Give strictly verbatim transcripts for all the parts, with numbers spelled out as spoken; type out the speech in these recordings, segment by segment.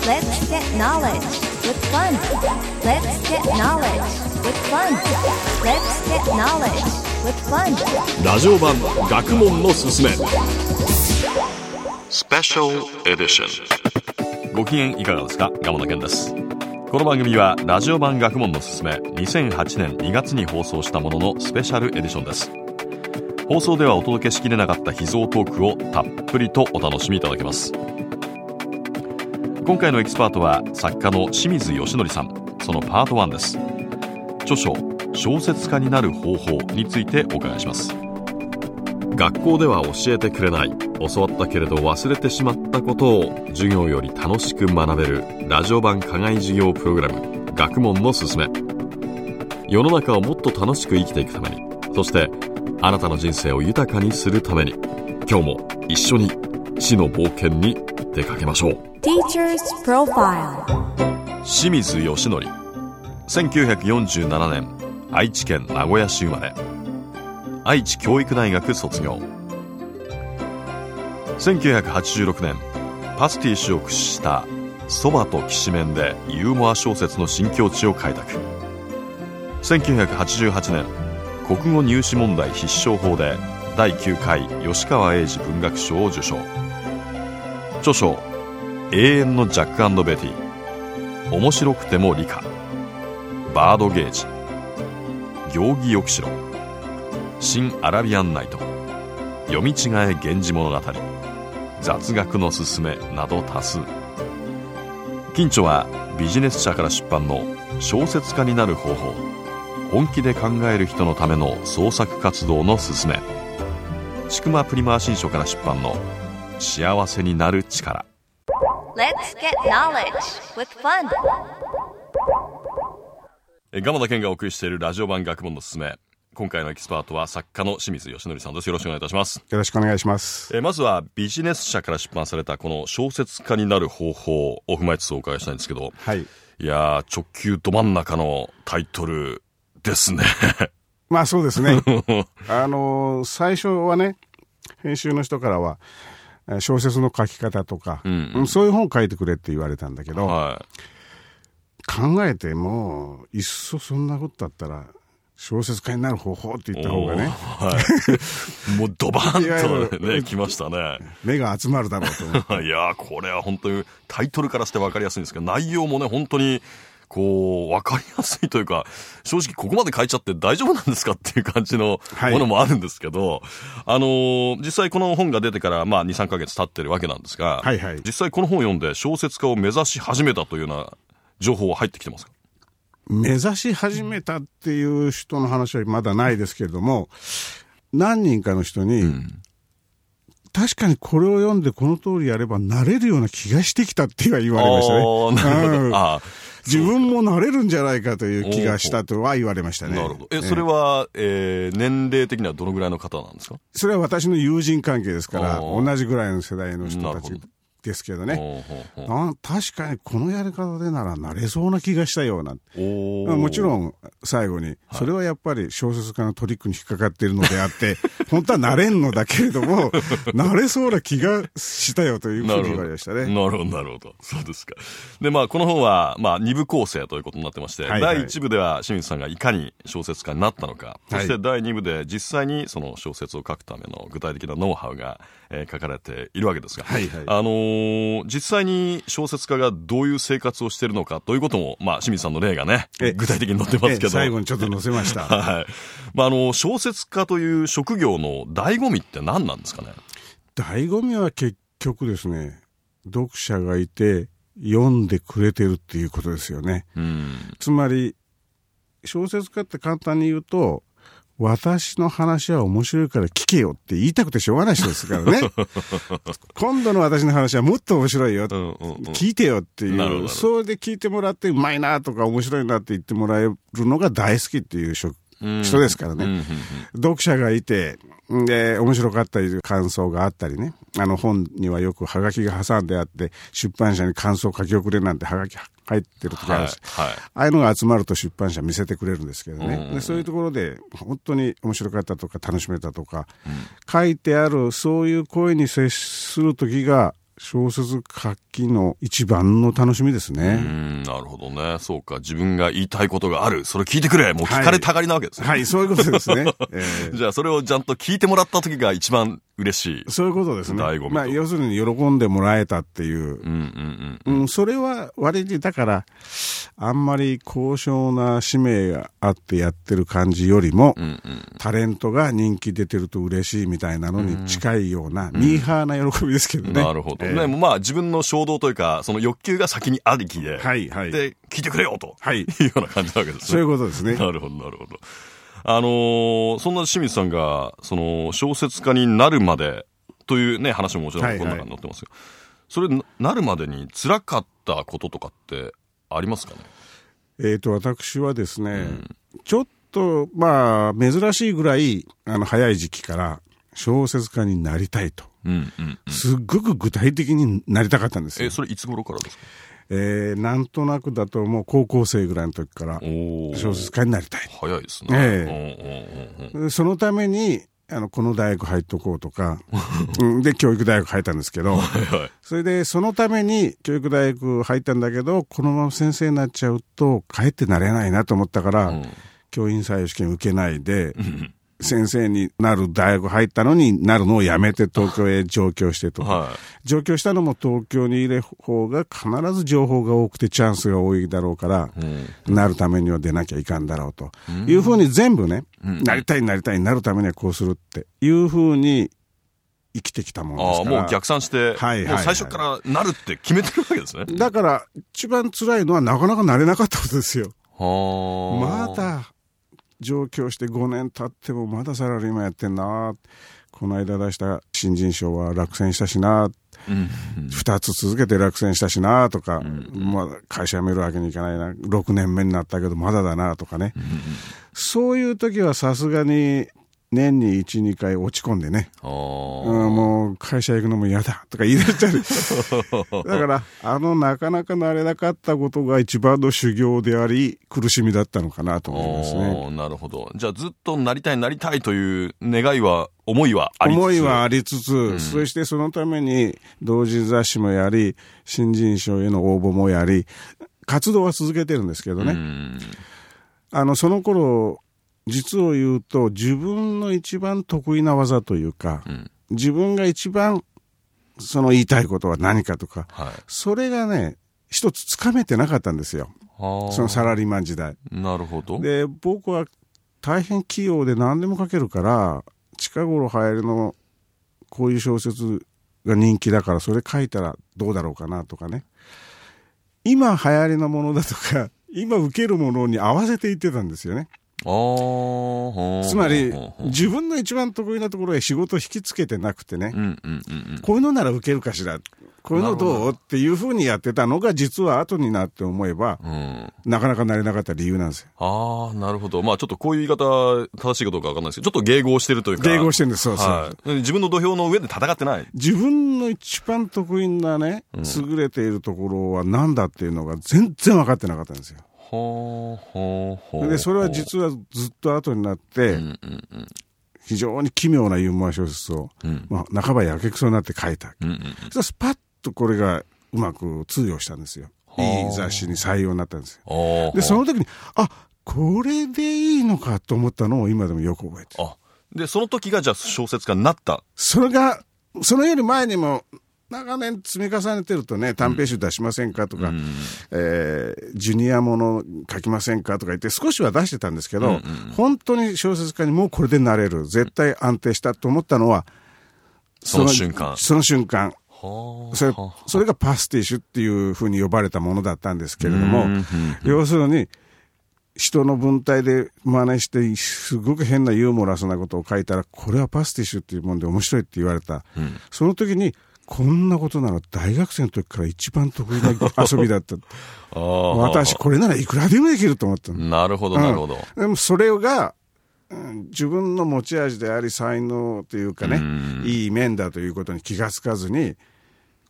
Let's get knowledge with fun. Let's get knowledge with fun. Let's get knowledge with fun. ラジオ版学問のすすめスペシャルエディション。ご機嫌いかがですか？鴨田健です。この番組はラジオ版学問のすすめにせんはちねんにがつに放送したもののスペシャルエディションです。放送ではお届けしきれなかった秘蔵トークをたっぷりとお楽しみいただけます。今回のエキスパートは作家の清水義則さん。そのパートワンです。著書小説家になる方法についてお伺いします。学校では教えてくれない、教わったけれど忘れてしまったことを授業より楽しく学べるラジオ版課外授業プログラム学問のすすめ。世の中をもっと楽しく生きていくために、そしてあなたの人生を豊かにするために、今日も一緒に知の冒険に出かけましょう。 Teacher's Profile。 清水義則、せんきゅうひゃくよんじゅうななねん愛知県名古屋市生まれ。愛知教育大学卒業。せんきゅうひゃくはちじゅうろくねんパスティッシュを駆使したそばときしめんでユーモア小説の新境地を開拓。せんきゅうひゃくはちじゅうはちねん国語入試問題必勝法でだいきゅうかい吉川英治文学賞を受賞。著書永遠のジャック&ベティ、面白くても理科、バードゲージ、行儀よくしろ、新アラビアンナイト、読み違え源氏物語、雑学のすすめなど多数。近著はビジネス社から出版の小説家になる方法、本気で考える人のための創作活動のすすめ。ちくまプリマー新書から出版の幸せになる力。 Let's get knowledge with fun。 蒲田健がお送りしているラジオ版学問のすすめ。今回のエキスパートは作家の清水義則さんです。よろしくお願いいたします。 よろしくお願いします。 えまずはビジネス社から出版されたこの小説家になる方法を踏まえつつお伺いしたいんですけど、 はい、 いやー直球ど真ん中のタイトルですね。 まあそうですね。あのー、最初はね、編集の人からは小説の書き方とか、うんうん、そういう本を書いてくれって言われたんだけど、はい、考えてもいっそそんなことだったら小説家になる方法って言った方がね、はい、もうドバーンとね来ましたね。目が集まるだろうと思って。いやーこれは本当にタイトルからして分かりやすいんですけど、内容もね本当にこう分かりやすいというか、正直ここまで書いちゃって大丈夫なんですかっていう感じのものもあるんですけど、はい、あのー、実際この本が出てからまあ にさんかげつ経ってるわけなんですが、はいはい、実際この本を読んで小説家を目指し始めたというような情報は入ってきてますか？ 目指し始めたっていう人の話はまだないですけれども、何人かの人に、うん、確かにこれを読んでこの通りやればなれるような気がしてきたって言われましたね。なるほど。あ自分もなれるんじゃないかという気がしたとは言われましたね。 なるほど。え、それは、えー、年齢的にはどのぐらいの方なんですか？ それは私の友人関係ですから、同じぐらいの世代の人たちですけどね。ほうほうほう。確かにこのやり方でならなれそうな気がしたような。もちろん最後に、それはやっぱり小説家のトリックに引っかかっているのであって、本当はなれんのだけれども、なれそうな気がしたよというふうに言われましたね。 なるほど、なるほど。そうですか。で、まあこの本は、まあに部構成ということになってまして、はいはい、だいいち部では清水さんがいかに小説家になったのか、そしてだいに部で実際にその小説を書くための具体的なノウハウが、えー、書かれているわけですが、はいはい、あのー、実際に小説家がどういう生活をしているのかということも、まあ清水さんの例がね、具体的に載ってますけど、 最後にちょっと載せました。 はい。まああの小説家という職業の醍醐味って何なんですかね？ 醍醐味は結局ですね、読者がいて読んでくれてるっていうことですよね。うん、つまり小説家って簡単に言うと、私の話は面白いから聞けよって言いたくてしょうがない人ですからね。今度の私の話はもっと面白いよ、うんうんうん、聞いてよっていう、それで聞いてもらってうまいなとか面白いなって言ってもらえるのが大好きっていう人ですからね、うんうんうん、読者がいてで面白かったり感想があったりね、あの本にはよくハガキが挟んであって出版社に感想書き送れなんてハガキ入ってる時あるし、はいはい、ああいうのが集まると出版社見せてくれるんですけどね、うんうんうん、でそういうところで本当に面白かったとか楽しめたとか、うん、書いてあるそういう声に接する時が小説書きの一番の楽しみですね。 うん、なるほどね。そうか。自分が言いたいことがある。それ聞いてくれ。もう聞かれたがりなわけですね。 はい、はい、そういうことですね。 えー、じゃあそれをちゃんと聞いてもらった時が一番嬉しい。 そういうことですね。 醍醐味と。 まあ、要するに喜んでもらえたっていう。 うんうんうん。 うん、それは割に、だから、あんまり高尚な使命があってやってる感じよりも、うんうん、タレントが人気出てると嬉しいみたいなのに近いような、うん、ミーハーな喜びですけどね。 なるほど。えー、でもまあ自分の衝動というか、その欲求が先にありきで、 はいはい。 で、聞いてくれよと、 はい、 いうような感じなわけですね。 そういうことですね。 なるほど、なるほど。あのー、そんな清水さんが、その、小説家になるまでというね、話ももちろんこの中に載ってますけど、はいはい、それなるまでに辛かったこととかってありますかね？ えっと、私はですね、うん、ちょっと、まあ、珍しいぐらい、あの、早い時期から小説家になりたいと。うんうんうん、すっごく具体的になりたかったんですよ。 え、それいつ頃からですか？ えー、なんとなくだともう高校生ぐらいの時から小説家になりたい。 早いですね。 えー、そのために、あの、この大学入っとこうとか、うん、で、教育大学入ったんですけど、はいはい、それで、そのために教育大学入ったんだけど、このまま先生になっちゃうと、かえってなれないなと思ったから、うん、教員採用試験受けないで、先生になる大学入ったのになるのをやめて東京へ上京してとか、はい、上京したのも東京にいる方が必ず情報が多くてチャンスが多いだろうから、うん、なるためには出なきゃいかんだろうと、うん、いうふうに全部ね、うん、なりたいなりたいなるためにはこうするっていうふうに生きてきたものですから。 ああ、もう逆算して、はいはいはい、もう最初からなるって決めてるわけですね。 だから一番辛いのはなかなかなれなかったことですよ。はまだ上京してごねん経ってもまだサラリーマンやってんな。この間出した新人賞は落選したしな。二、うん、つ続けて落選したしなとか、うん、まあ、会社辞めるわけにいかないな。ろくねんめになったけどまだだなとかね。うん、そういう時はさすがに年にいち、にかい落ち込んでね、うん、もう会社行くのも嫌だとか言い出したりだからあのなかなかなれなかったことが一番の修行であり苦しみだったのかなと思いますね。 なるほど。じゃあずっとなりたいなりたいという願いは思いはありつつ思いはありつつ、うん、そしてそのために同人雑誌もやり新人賞への応募もやり活動は続けてるんですけどね、うん、あのその頃実を言うと自分の一番得意な技というか、うん、自分が一番その言いたいことは何かとか、はい、それがね一つつかめてなかったんですよ。そのサラリーマン時代。 なるほど。 で僕は大変器用で何でも書けるから近頃流行りのこういう小説が人気だからそれ書いたらどうだろうかなとかね、今流行りのものだとか今受けるものに合わせて言ってたんですよね。あつまり自分の一番得意なところへ仕事を引きつけてなくてね、うんうんうんうん、こういうのなら受けるかしら、こういうのどうっていうふうにやってたのが実は後になって思えば、うん、なかなかなれなかった理由なんですよ。 ああ、なるほど。まあちょっとこういう言い方正しいかどうかわかんないですけど、ちょっと迎合してるというか。 迎合してるんです。そうそう、はい、 自分の土俵の上で戦ってない。 自分の一番得意なね、優れているところは何だっていうのが全然分かってなかったんですよ。ほうほうほう。でそれは実はずっと後になって、うんうんうん、非常に奇妙なユーモア小説を、うんまあ、半ばやけくそになって書いた、うんうんうん、そしたらスパッとこれがうまく通用したんですよ。いい雑誌に採用になったんですよ。でその時にあこれでいいのかと思ったのを今でもよく覚えてる。あでその時がじゃあ小説家になった。 それがそのより前にも長年積み重ねてるとね、短編集出しませんかとか、うんえー、ジュニアもの書きませんかとか言って少しは出してたんですけど、うんうん、本当に小説家にもうこれでなれる、絶対安定したと思ったのは、 その瞬間。 その瞬間。それ、それがパスティッシュっていうふうに呼ばれたものだったんですけれども、うんうんうん、要するに、人の文体で真似してすごく変なユーモラスなことを書いたら、これはパスティッシュっていうもんで面白いって言われた。うん、その時に、こんなことなら大学生の時から一番得意な遊びだったあ私これならいくらでもできると思ったの。 なるほどなるほど、 うん、でもそれが、うん、自分の持ち味であり才能というかねいい面だということに気がつかずに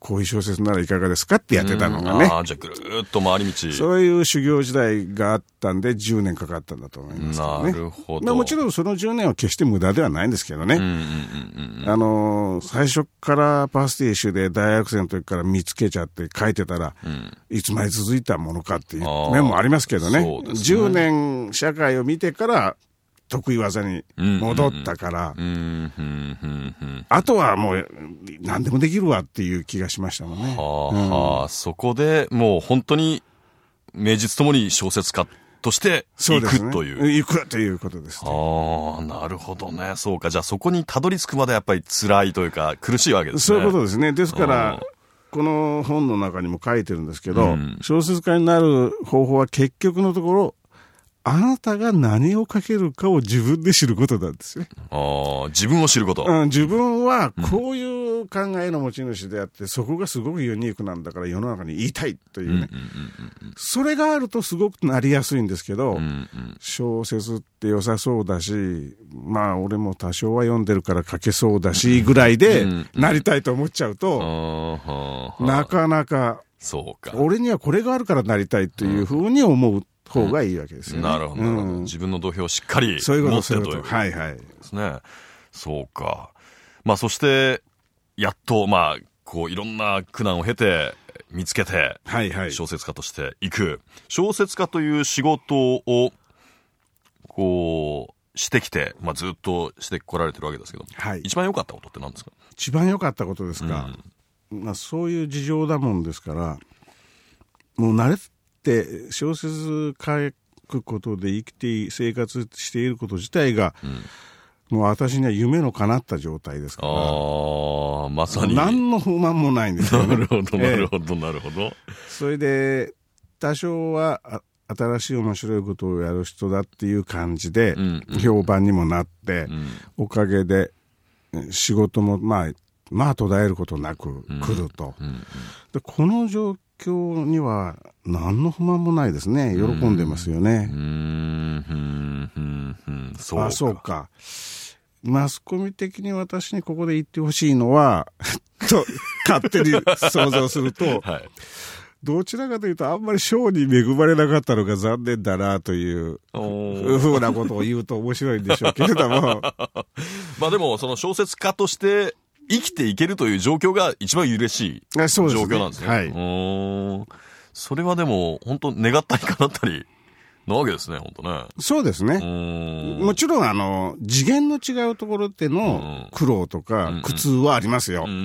こういう小説ならいかがですかってやってたのがね。 ああ、じゃあぐるーっと回り道。 そういう修行時代があったんでじゅうねんかかったんだと思いますけどね。 なるほど。 まあ、もちろんそのじゅうねんは決して無駄ではないんですけどね。あのー、最初からパースティッシュで大学生の時から見つけちゃって書いてたら、うん、いつまで続いたものかっていう面もありますけどね。そうですね。じゅうねん社会を見てから得意技に戻ったから、あとはもう何でもできるわっていう気がしましたもんね。 はあ、うん、そこでもう本当に名実ともに小説家として行くという。 行くということですね。 ああ、なるほどね。そうか。じゃあそこにたどり着くまでやっぱり辛いというか苦しいわけですね。 そういうことですね。ですから、この本の中にも書いてるんですけど、うん、小説家になる方法は結局のところ、あなたが何を書けるかを自分で知ることなんですね。 ああ、自分を知ること、 うん。自分はこういう考えの持ち主であって、うん、そこがすごくユニークなんだから世の中に言いたいというね。それがあるとすごくなりやすいんですけど、うんうん、小説って良さそうだし、まあ俺も多少は読んでるから書けそうだし、ぐらいでなりたいと思っちゃうと、なかなか、 そうか。 俺にはこれがあるからなりたいというふうに思う。方がいいわけですよね。 なるほど、うん、自分の土俵をしっかり持ってるという。 はいはい。 ですね。そうか。まあそして、やっと、まあ、こういろんな苦難を経て、見つけて、はいはい。小説家としていく。小説家という仕事を、こう、してきて、まあずっとしてこられてるわけですけど、はい。一番良かったことって何ですか？ 一番良かったことですか。うん、まあそういう事情だもんですから、もう慣れで小説書くことで生きて生活していること自体が、うん、もう私には夢の叶った状態ですから、 あ、まさに何の不満もないんですよね。 なるほどなるほどなるほど、えー、 それで多少は新しい面白いことをやる人だっていう感じで、うんうん、評判にもなって、うん、おかげで仕事もまあまあ途絶えることなく来ると、うんうんうん、でこの状況今日には何の不満もないですね。喜んでますよね。うーん、うんうんうん、そうか。あ、そうか。マスコミ的に私にここで言ってほしいのはと勝手に想像すると、はい、どちらかというとあんまり賞に恵まれなかったのが残念だなというふうなことを言うと面白いんでしょうけれどもまあでもその小説家として生きていけるという状況が一番嬉しい状況なんですね。はい。うん。それはでも本当願ったり叶ったりなわけですね、本当ね。 そうですね。もちろんあの次元の違うところっての苦労とか苦痛はありますよ。うんうん、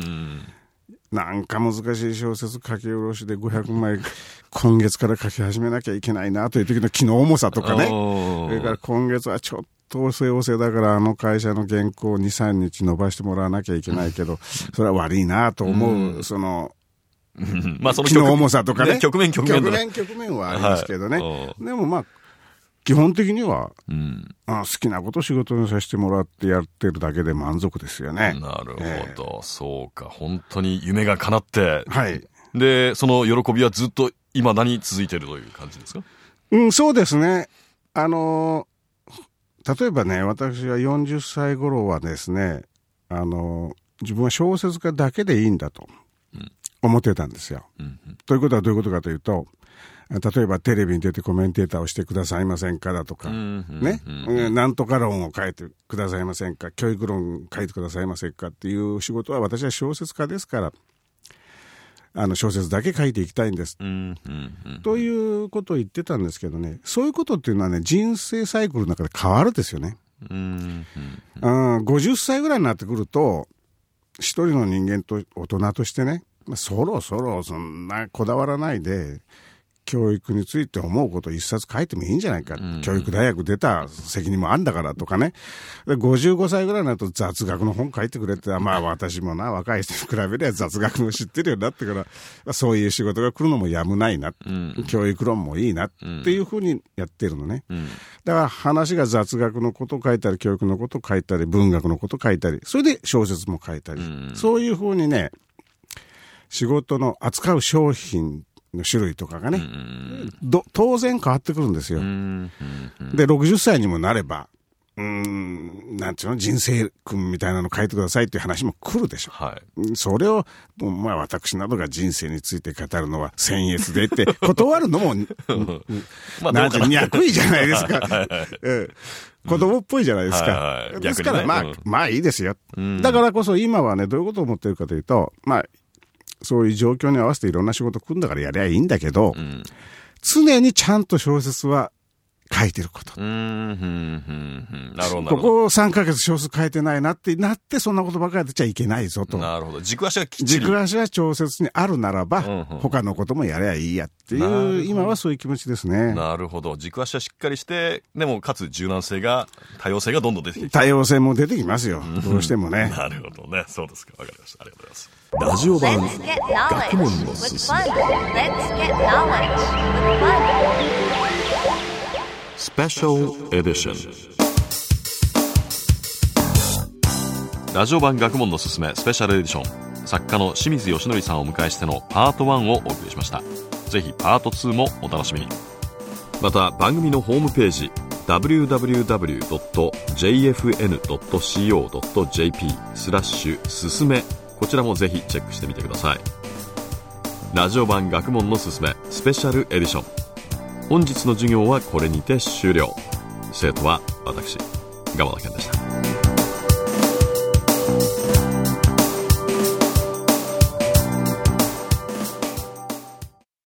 なんか難しい小説書き下ろしでごひゃくまい今月から書き始めなきゃいけないなという時の気の重さとかね。それから今月はちょっと統制要請だからあの会社の原稿をに、さんにち伸ばしてもらわなきゃいけないけど、それは悪いなと思う、うん、その、 まあその気の重さとかね。 局面局面局面局面はありますけどね。はい、でもまあ、基本的には、うん、あ好きなことを仕事にさせてもらってやってるだけで満足ですよね。 なるほど。えー、そうか。本当に夢が叶って、はい。で、その喜びはずっと未だに続いているという感じですか？ うん、そうですね。あのー、例えばね、私はよんじゅっさい頃はですね、あの、自分は小説家だけでいいんだと思ってたんですよ。うんうん、ということはどういうことかというと、例えばテレビに出てコメンテーターをしてくださいませんかだとか、うんうん、ね、うん、なんとか論を書いてくださいませんか、教育論書いてくださいませんかっていう仕事は私は小説家ですから、あの小説だけ書いていきたいんです、うんうんうん、ということを言ってたんですけどね、そういうことっていうのはね、人生サイクルの中で変わるんですよね、うんうんうん、ごじゅっさいぐらいになってくると一人の人間と大人としてね、そろそろそんなこだわらないで教育について思うことを一冊書いてもいいんじゃないか、うん、教育大学出た責任もあんだからとかね。でごじゅうごさいぐらいになると雑学の本書いてくれって、まあ私もな若い人に比べれば雑学も知ってるようになってから、そういう仕事が来るのもやむないな、うん、教育論もいいなっていうふうにやってるのね、うん、だから話が雑学のこと書いたり教育のこと書いたり文学のこと書いたり、それで小説も書いたり、うん、そういうふうにね、仕事の扱う商品の種類とかがね、うん、ど当然変わってくるんですよ、うんうんうん、でろくじゅっさいにもなればうーん、なんていうの、人生訓みたいなの書いてくださいっていう話も来るでしょ。 はい。 それを、まあ私などが人生について語るのは僭越でって断るのも、まあ、なんていう役いじゃないですか。はいはい、うん子供っぽいじゃないですか。はいはい、ですから、ね、まあ、うん、まあいいですよ、うん。だからこそ今はね、どういうことを思ってるかというと、まあ、そういう状況に合わせていろんな仕事来るんだからやりゃいいんだけど、うん、常にちゃんと小説は書いてること。うーん、ふん、ふん、ふん。なるほど。ここさんかげつ小説書いてないなってなって、そんなことばっかりやってちゃいけないぞと。 なるほど。軸足はきっちり。 軸足は小説にあるならば、うんうん、他のこともやればいいやっていう、今はそういう気持ちですね。 なるほど。軸足はしっかりして、でもかつ柔軟性が、多様性がどんどん出てきて。 多様性も出てきますよ。どうしてもね。 なるほどね。そうですか。わかりました。ありがとうございます。ラジオ版、学問のすすめ。スペシャルエディション。ラジオ版学問のすすめスペシャルエディション、作家の清水義則さんをお迎えしてのパートワンをお送りしました。ぜひパートツーもお楽しみに。また番組のホームページ ダブリューダブリューダブリュードットジェイエフエヌドットシーオードットジェーピー スラッシュすすめ、こちらもぜひチェックしてみてください。ラジオ版学問のすすめスペシャルエディション、本日の授業はこれにて終了。生徒は私、蒲田健でした。